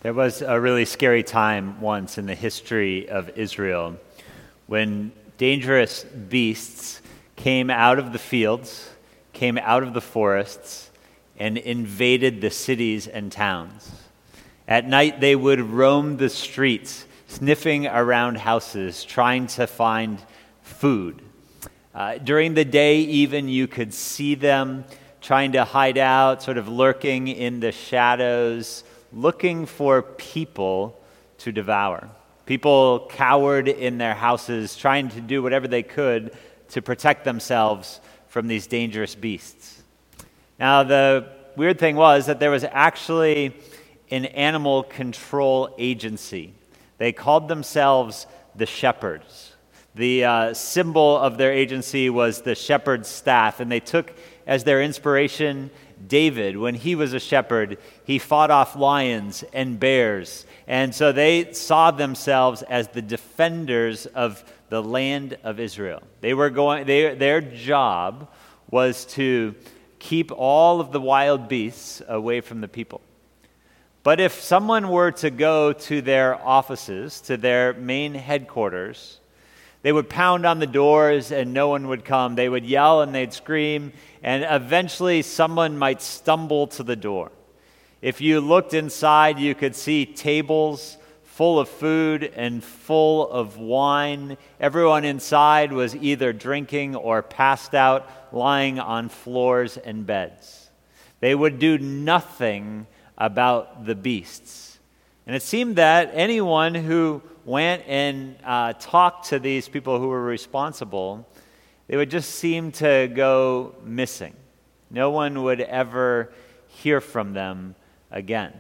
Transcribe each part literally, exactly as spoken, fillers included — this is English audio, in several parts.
There was a really scary time once in the history of Israel when dangerous beasts came out of the fields, came out of the forests, and invaded the cities and towns. At night, they would roam the streets, sniffing around houses, trying to find food. Uh, during the day, even, you could see them trying to hide out, sort of lurking in the shadows, looking for people to devour. People cowered in their houses, trying to do whatever they could to protect themselves from these dangerous beasts. Now, the weird thing was that there was actually an animal control agency. They called themselves the shepherds. The uh, symbol of their agency was the shepherd's staff, and they took as their inspiration David. When he was a shepherd, he fought off lions and bears, and so they saw themselves as the defenders of the land of Israel. They were going; they, their job was to keep all of the wild beasts away from the people. But if someone were to go to their offices, to their main headquarters, they would pound on the doors and no one would come. They would yell and they'd scream, and eventually someone might stumble to the door. If you looked inside, you could see tables full of food and full of wine. Everyone inside was either drinking or passed out, lying on floors and beds. They would do nothing about the beasts. And it seemed that anyone who went and uh, talked to these people who were responsible, they would just seem to go missing. No one would ever hear from them again.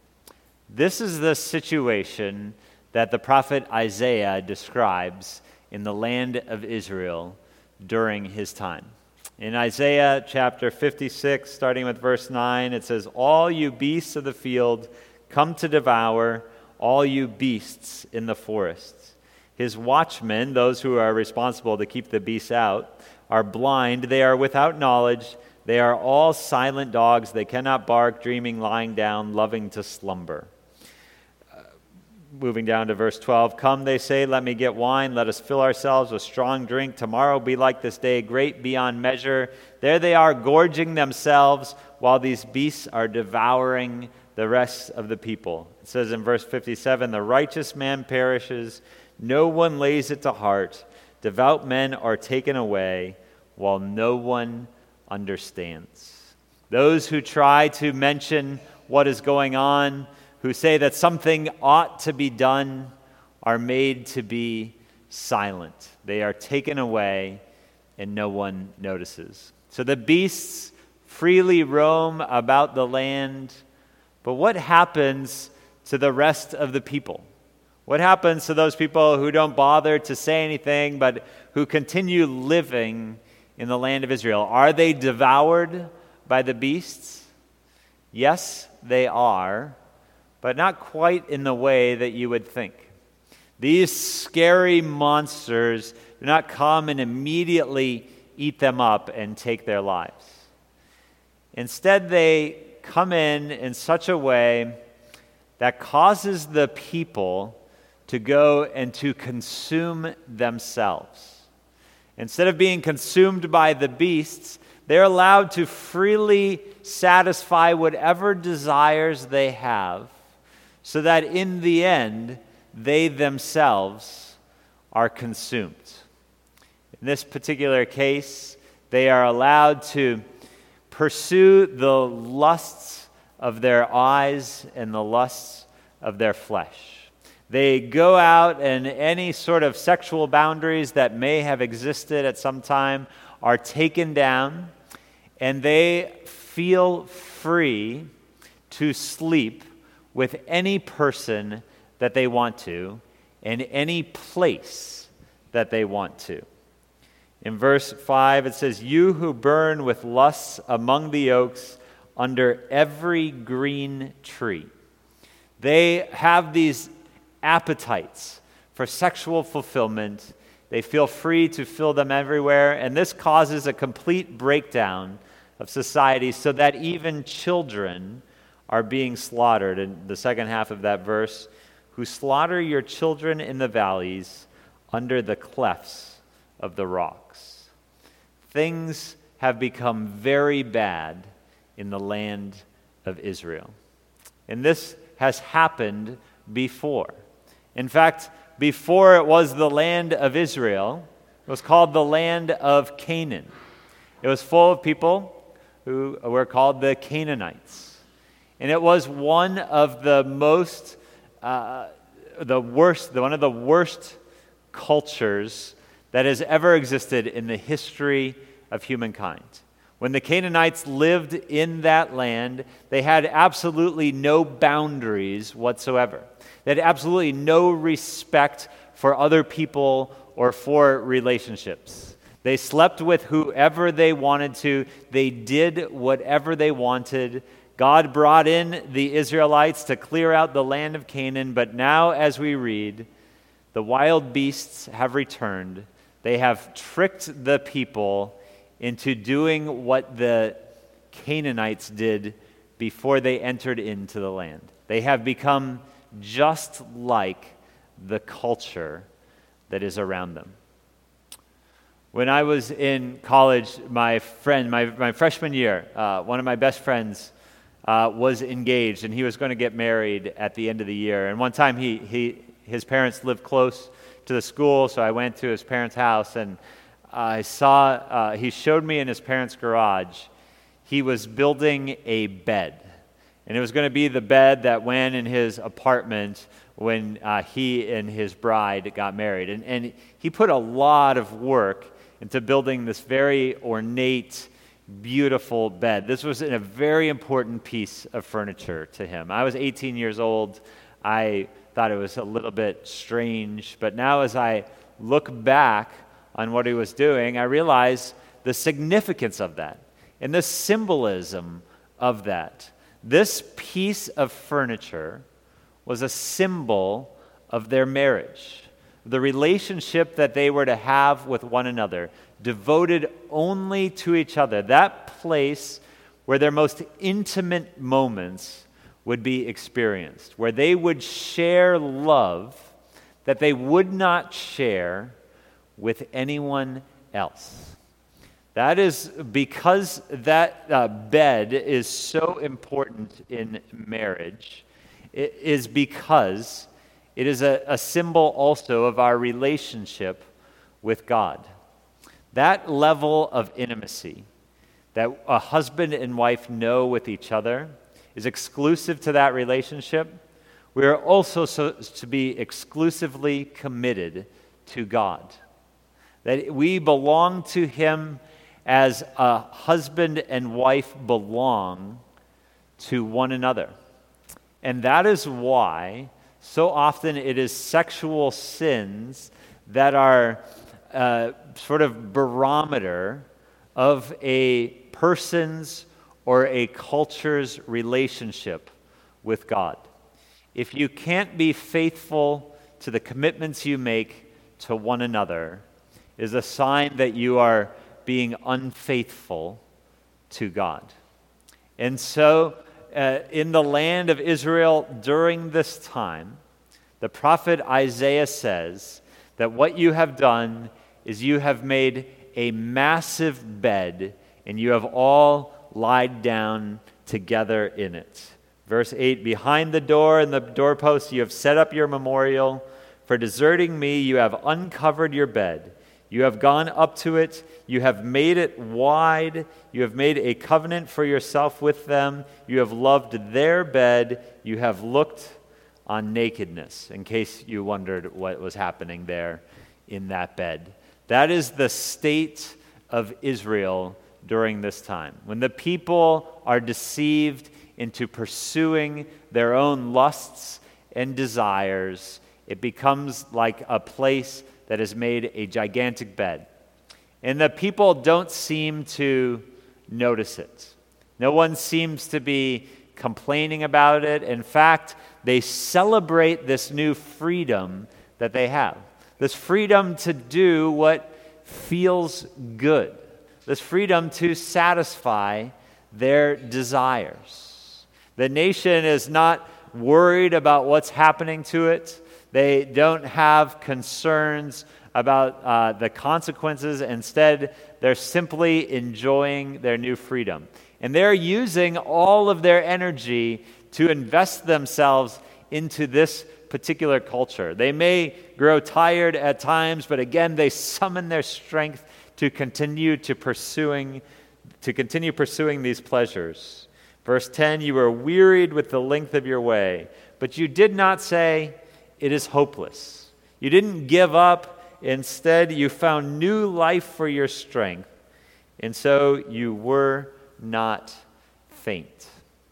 This is the situation that the prophet Isaiah describes in the land of Israel during his time. In Isaiah chapter fifty-six, starting with verse nine, it says, "All you beasts of the field come to devour, all you beasts in the forests. His watchmen, those who are responsible to keep the beasts out, are blind, they are without knowledge, they are all silent dogs, they cannot bark, dreaming, lying down, loving to slumber." Uh, moving down to verse twelve, "Come, they say, let me get wine, let us fill ourselves with strong drink. Tomorrow be like this day, great beyond measure. There they are, gorging themselves, while these beasts are devouring the rest of the people." It says in verse fifty-seven, "The righteous man perishes, no one lays it to heart. Devout men are taken away, while no one understands." Those who try to mention what is going on, who say that something ought to be done, are made to be silent. They are taken away, and no one notices. So the beasts freely roam about the land. But what happens to the rest of the people? What happens to those people who don't bother to say anything, but who continue living in the land of Israel? Are they devoured by the beasts? Yes, they are, but not quite in the way that you would think. These scary monsters do not come and immediately eat them up and take their lives. Instead, they come in in such a way that causes the people to go and to consume themselves. Instead of being consumed by the beasts, they're allowed to freely satisfy whatever desires they have, so that in the end, they themselves are consumed. In this particular case, they are allowed to pursue the lusts of their eyes and the lusts of their flesh. They go out, and any sort of sexual boundaries that may have existed at some time are taken down, and they feel free to sleep with any person that they want to, in any place that they want to. In verse five, it says, "You who burn with lusts among the oaks, under every green tree." They have these appetites for sexual fulfillment. They feel free to fill them everywhere, and this causes a complete breakdown of society, so that even children are being slaughtered. In the second half of that verse, who slaughter your children in the valleys under the clefts of the rocks. Things have become very bad in the land of Israel. And this has happened before. In fact, before it was the land of Israel, it was called the land of Canaan. It was full of people who were called the Canaanites. And it was one of the most, uh, the worst, one of the worst cultures that has ever existed in the history of humankind. When the Canaanites lived in that land, they had absolutely no boundaries whatsoever. They had absolutely no respect for other people or for relationships. They slept with whoever they wanted to. They did whatever they wanted. God brought in the Israelites to clear out the land of Canaan, but now as we read, the wild beasts have returned. They have tricked the people into doing what the Canaanites did before they entered into the land. They have become just like the culture that is around them. When I was in college, my friend, my, my freshman year, uh, one of my best friends uh, was engaged, and he was going to get married at the end of the year. And one time, he, he his parents lived close to the school, so I went to his parents' house, and I saw, uh, he showed me in his parents' garage, he was building a bed. And it was going to be the bed that went in his apartment when uh, he and his bride got married. And, and he put a lot of work into building this very ornate, beautiful bed. This was a very important piece of furniture to him. I was eighteen years old. I thought it was a little bit strange. But now as I look back on what he was doing, I realize the significance of that and the symbolism of that. This piece of furniture was a symbol of their marriage, the relationship that they were to have with one another, devoted only to each other, that place where their most intimate moments would be experienced, where they would share love that they would not share with anyone else. That is because that uh, bed is so important in marriage. It is because it is a, a symbol also of our relationship with God. That level of intimacy that a husband and wife know with each other is exclusive to that relationship. We are also so, to be exclusively committed to God. That we belong to Him as a husband and wife belong to one another. And that is why so often it is sexual sins that are uh, sort of barometer of a person's or a culture's relationship with God. If you can't be faithful to the commitments you make to one another, it is a sign that you are being unfaithful to God. And so, uh, in the land of Israel during this time, the prophet Isaiah says that what you have done is you have made a massive bed, and you have all lied down together in it. Verse eight, behind the door and the doorpost you have set up your memorial. For deserting me you have uncovered your bed. You have gone up to it. You have made it wide. You have made a covenant for yourself with them. You have loved their bed. You have looked on nakedness, in case you wondered what was happening there in that bed. That is the state of Israel during this time. When the people are deceived into pursuing their own lusts and desires, it becomes like a place that has made a gigantic bed. And the people don't seem to notice it. No one seems to be complaining about it. In fact, they celebrate this new freedom that they have. This freedom to do what feels good. This freedom to satisfy their desires. The nation is not worried about what's happening to it. They don't have concerns about uh, the consequences. Instead, they're simply enjoying their new freedom. And they're using all of their energy to invest themselves into this particular culture. They may grow tired at times, but again, they summon their strength to continue to pursuing, to continue pursuing these pleasures. Verse ten, you were wearied with the length of your way, but you did not say, it is hopeless. You didn't give up. Instead, you found new life for your strength, and so you were not faint.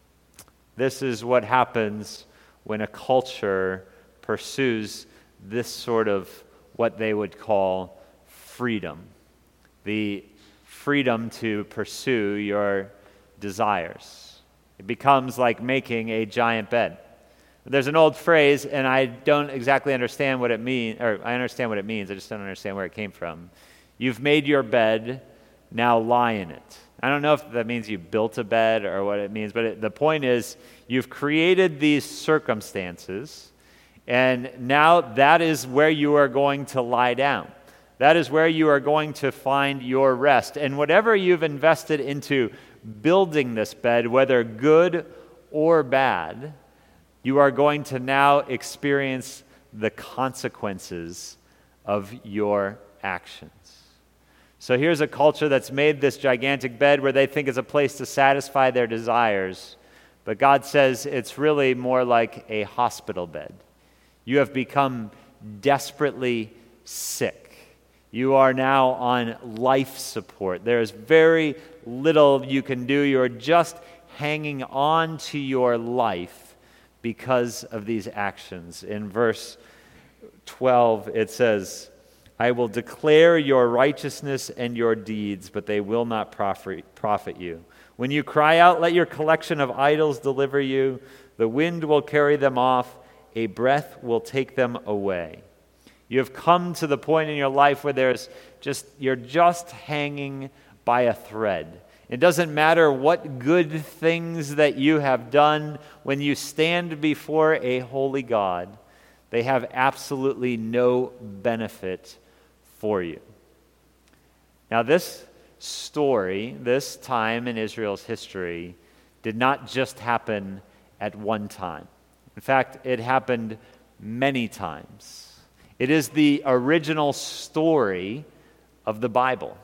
This is what happens when a culture pursues this sort of what they would call freedom. The freedom to pursue your desires. It becomes like making a giant bed. There's an old phrase, and I don't exactly understand what it means, or I understand what it means, I just don't understand where it came from. You've made your bed, now lie in it. I don't know if that means you built a bed or what it means, but it, the point is you've created these circumstances, and now that is where you are going to lie down. That is where you are going to find your rest. And whatever you've invested into building this bed, whether good or bad, you are going to now experience the consequences of your actions. So here's a culture that's made this gigantic bed where they think it's a place to satisfy their desires, but God says it's really more like a hospital bed. You have become desperately sick. You are now on life support. There is very little you can do. You're just hanging on to your life because of these actions. In verse twelve, it says, I will declare your righteousness and your deeds, but they will not profit, profit you. When you cry out, let your collection of idols deliver you. The wind will carry them off. A breath will take them away. You have come to the point in your life where there's just you're just hanging by a thread. It doesn't matter what good things that you have done. When you stand before a holy God, they have absolutely no benefit for you. Now, this story, this time in Israel's history, did not just happen at one time. In fact, it happened many times. It is the original story of the Bible.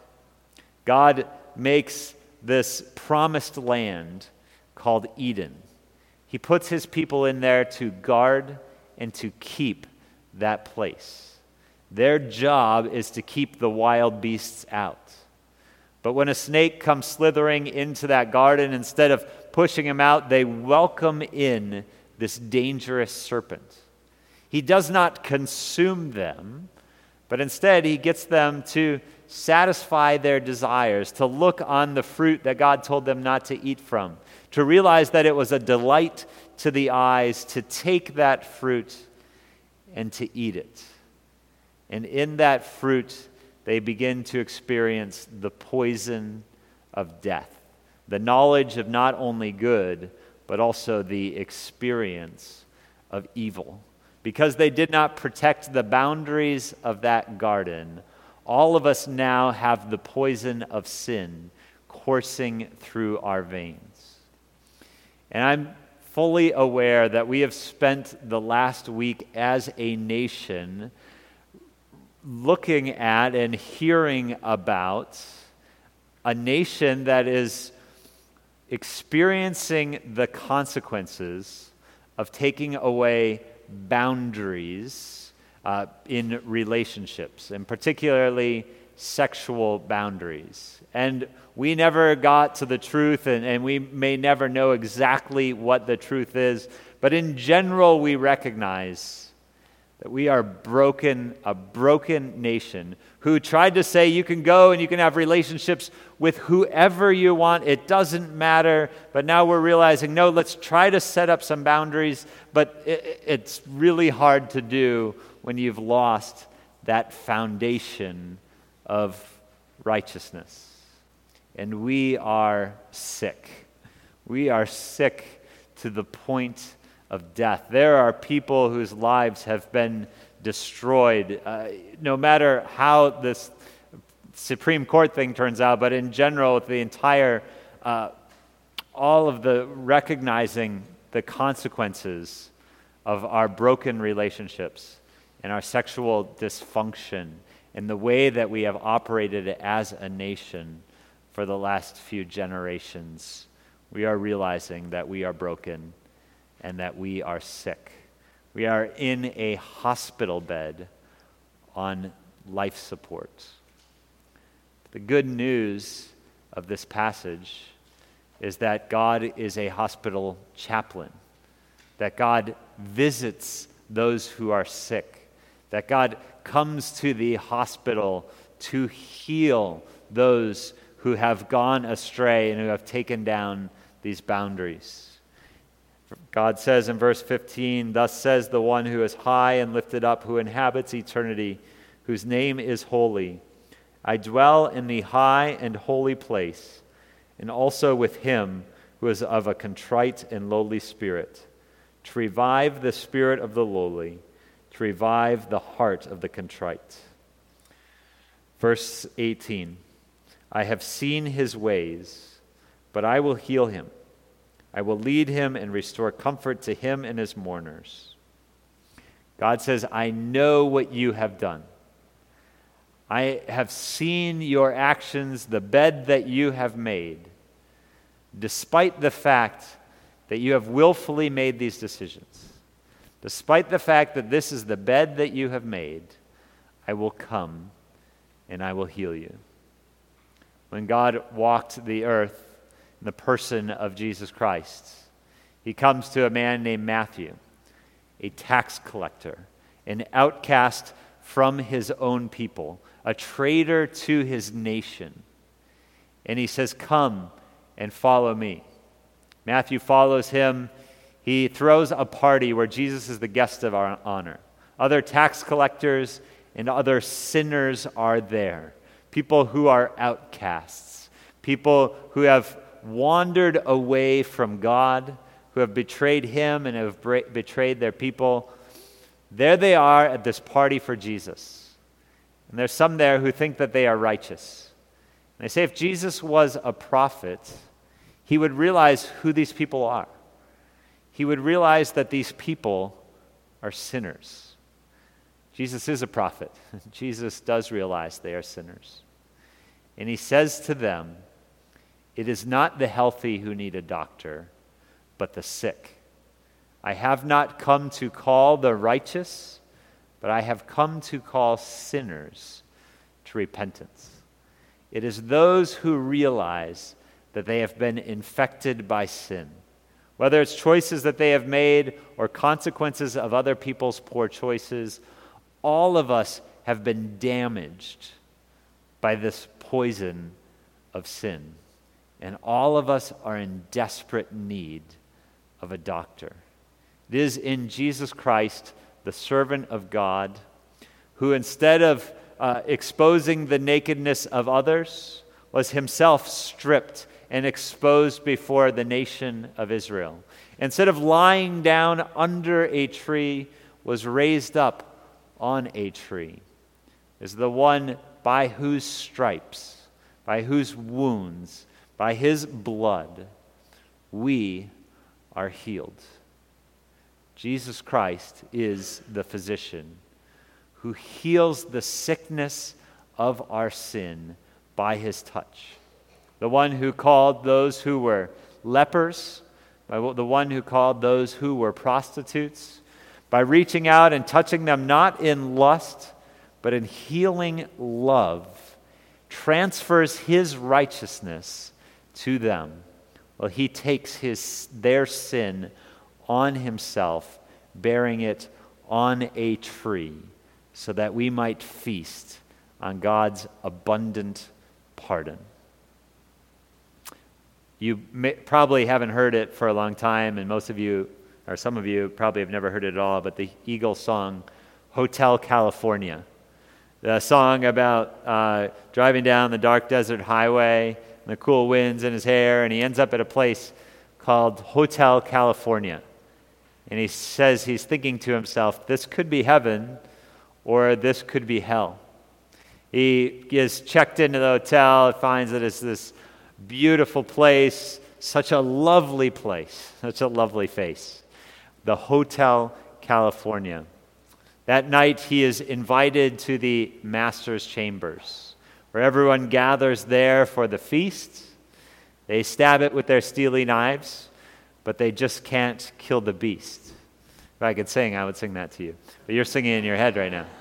God makes this promised land called Eden. He puts his people in there to guard and to keep that place. Their job is to keep the wild beasts out. But when a snake comes slithering into that garden, instead of pushing him out, they welcome in this dangerous serpent. He does not consume them, but instead he gets them to satisfy their desires, to look on the fruit that God told them not to eat from, to realize that it was a delight to the eyes to take that fruit and to eat it. And in that fruit, they begin to experience the poison of death, the knowledge of not only good, but also the experience of evil. Because they did not protect the boundaries of that garden, all of us now have the poison of sin coursing through our veins. And I'm fully aware that we have spent the last week as a nation looking at and hearing about a nation that is experiencing the consequences of taking away boundaries uh, in relationships, and particularly sexual boundaries. And we never got to the truth, and, and we may never know exactly what the truth is, but in general we recognize that we are broken, a broken nation who tried to say you can go and you can have relationships with whoever you want. It doesn't matter. But now we're realizing, no, let's try to set up some boundaries. But it, it's really hard to do when you've lost that foundation of righteousness. And we are sick. We are sick to the point of death. There are people whose lives have been destroyed, uh, no matter how this Supreme Court thing turns out, but in general, the entire, uh, all of the recognizing the consequences of our broken relationships and our sexual dysfunction and the way that we have operated as a nation for the last few generations. We are realizing that we are broken and that we are sick. We are in a hospital bed on life support. The good news of this passage is that God is a hospital chaplain, that God visits those who are sick, that God comes to the hospital to heal those who have gone astray and who have taken down these boundaries. God says in verse fifteen, "Thus says the one who is high and lifted up, who inhabits eternity, whose name is holy. I dwell in the high and holy place, and also with him who is of a contrite and lowly spirit, to revive the spirit of the lowly, to revive the heart of the contrite." Verse eighteen, "I have seen his ways, but I will heal him. I will lead him and restore comfort to him and his mourners." God says, "I know what you have done. I have seen your actions, the bed that you have made, despite the fact that you have willfully made these decisions. Despite the fact that this is the bed that you have made, I will come and I will heal you." When God walked the earth in the person of Jesus Christ, he comes to a man named Matthew, a tax collector, an outcast from his own people, a traitor to his nation. And he says, "Come and follow me." Matthew follows him. He throws a party where Jesus is the guest of our honor. Other tax collectors and other sinners are there. People who are outcasts. People who have wandered away from God, who have betrayed him and have bra- betrayed their people. There they are at this party for Jesus. And there's some there who think that they are righteous. And they say if Jesus was a prophet, he would realize who these people are. He would realize that these people are sinners. Jesus is a prophet. Jesus does realize they are sinners. And he says to them, "It is not the healthy who need a doctor, but the sick. I have not come to call the righteous, but I have come to call sinners to repentance." It is those who realize that they have been infected by sin, whether it's choices that they have made or consequences of other people's poor choices. All of us have been damaged by this poison of sin. And all of us are in desperate need of a doctor. It is in Jesus Christ, the servant of God, who instead of uh, exposing the nakedness of others, was himself stripped and exposed before the nation of Israel. Instead of lying down under a tree, was raised up on a tree. Is the one by whose stripes, by whose wounds, by his blood, we are healed. Jesus Christ is the physician who heals the sickness of our sin by his touch. The one who called those who were lepers, by the one who called those who were prostitutes, by reaching out and touching them not in lust, but in healing love, transfers his righteousness to them. Well, he takes his their sin on himself, bearing it on a tree, so that we might feast on God's abundant pardon. You may, probably haven't heard it for a long time, and most of you, or some of you, probably have never heard it at all, but the Eagles song, Hotel California. The song about uh, driving down the dark desert highway, and the cool winds in his hair, and he ends up at a place called Hotel California. And he says he's thinking to himself, this could be heaven or this could be hell. He is checked into the hotel, finds that it's this beautiful place, such a lovely place, such a lovely face. The Hotel California. That night he is invited to the master's chambers, where everyone gathers there for the feast. They stab it with their steely knives, but they just can't kill the beast. If I could sing, I would sing that to you. But you're singing in your head right now.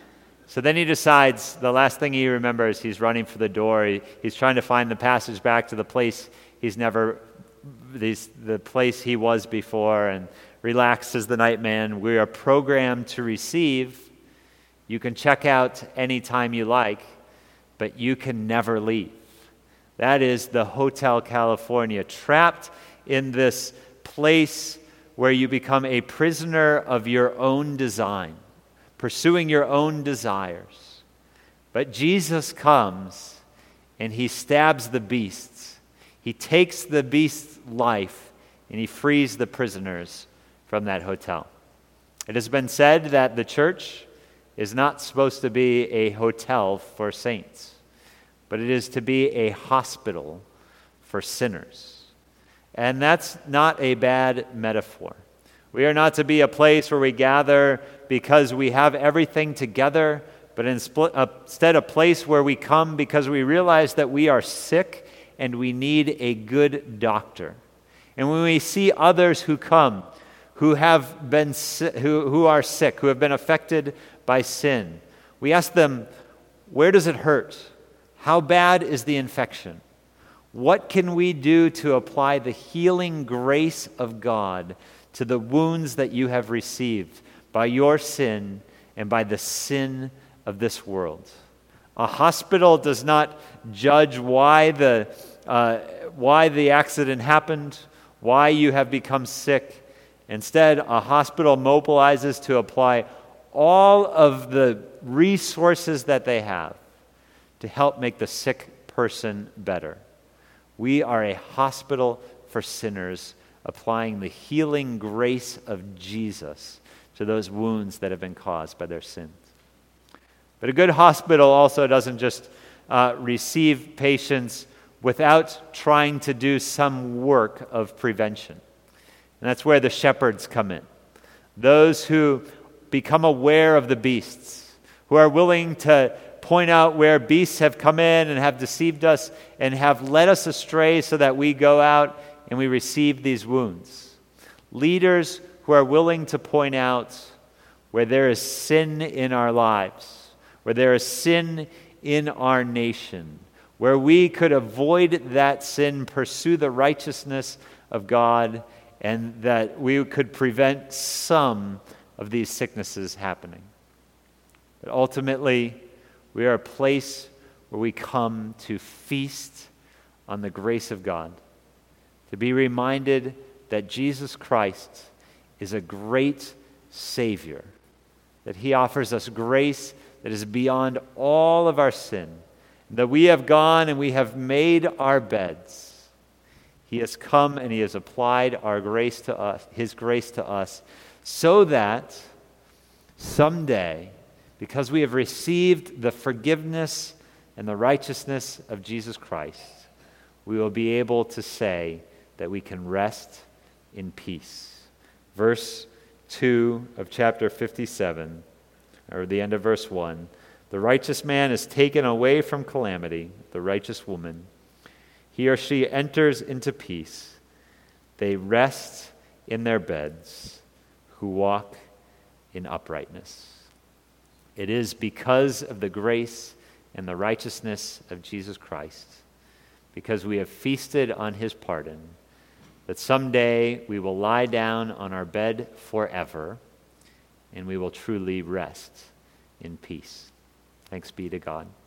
So then he decides, the last thing he remembers, he's running for the door. He, he's trying to find the passage back to the place he's never, these, the place he was before, and relaxed as the night man. We are programmed to receive. You can check out anytime you like, but you can never leave. That is the Hotel California, trapped in this place where you become a prisoner of your own design, pursuing your own desires. But Jesus comes and he stabs the beasts. He takes the beast's life and he frees the prisoners from that hotel. It has been said that the church is not supposed to be a hotel for saints, but it is to be a hospital for sinners. And that's not a bad metaphor. We are not to be a place where we gather because we have everything together, but instead a place where we come because we realize that we are sick and we need a good doctor. And when we see others who come, who have been si- who, who are sick, who have been affected by sin, we ask them, where does it hurt? How bad is the infection? What can we do to apply the healing grace of God to the wounds that you have received by your sin and by the sin of this world? A hospital does not judge why the, uh, why the accident happened, why you have become sick. Instead, a hospital mobilizes to apply all of the resources that they have to help make the sick person better. We are a hospital for sinners, applying the healing grace of Jesus to those wounds that have been caused by their sins. But a good hospital also doesn't just uh, receive patients without trying to do some work of prevention. And that's where the shepherds come in. Those who become aware of the beasts, who are willing to point out where beasts have come in and have deceived us and have led us astray so that we go out and we receive these wounds. Leaders who are willing to point out where there is sin in our lives, where there is sin in our nation, where we could avoid that sin, pursue the righteousness of God, and that we could prevent some of these sicknesses happening. But ultimately, we are a place where we come to feast on the grace of God, to be reminded that Jesus Christ is a great Savior, that He offers us grace that is beyond all of our sin, that we have gone and we have made our beds. He has come and He has applied our grace to us, His grace to us, so that someday, because we have received the forgiveness and the righteousness of Jesus Christ, we will be able to say that we can rest in peace. Verse two of chapter fifty-seven, or the end of verse one, the righteous man is taken away from calamity, the righteous woman. He or she enters into peace. They rest in their beds who walk in uprightness. It is because of the grace and the righteousness of Jesus Christ, because we have feasted on His pardon, that someday we will lie down on our bed forever and we will truly rest in peace. Thanks be to God.